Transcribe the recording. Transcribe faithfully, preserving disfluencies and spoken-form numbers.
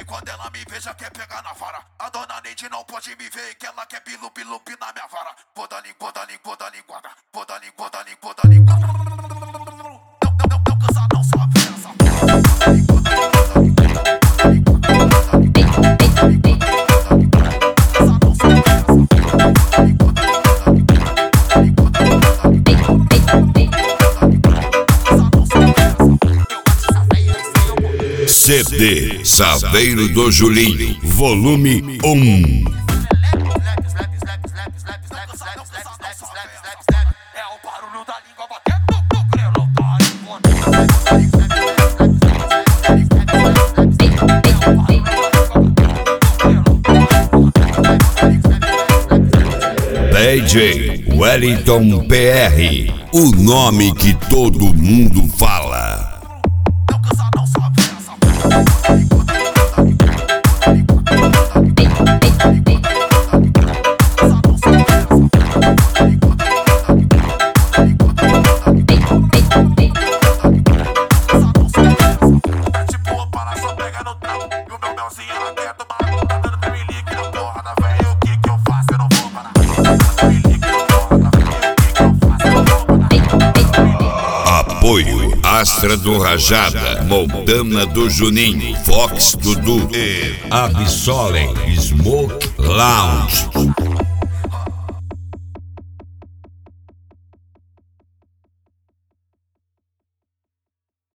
E quando ela me vê já quer pegar na vara. A dona Neide não pode me ver que ela quer bilu-bilu-pi na minha vara. Vou dar língua, dar língua, dar linguada. Vou dar língua, dar língua, dar linguada. Não, não, não, não cansa não, sabe essa. C D Saveiro do Julinho, volume um. É o barulho da língua batendo no grelo, D J Wellington P R, o nome que todo mundo fala. Apoio Astra do Rajada, Montana do Juninho, Fox Dudu e Absolem Smoke Lounge.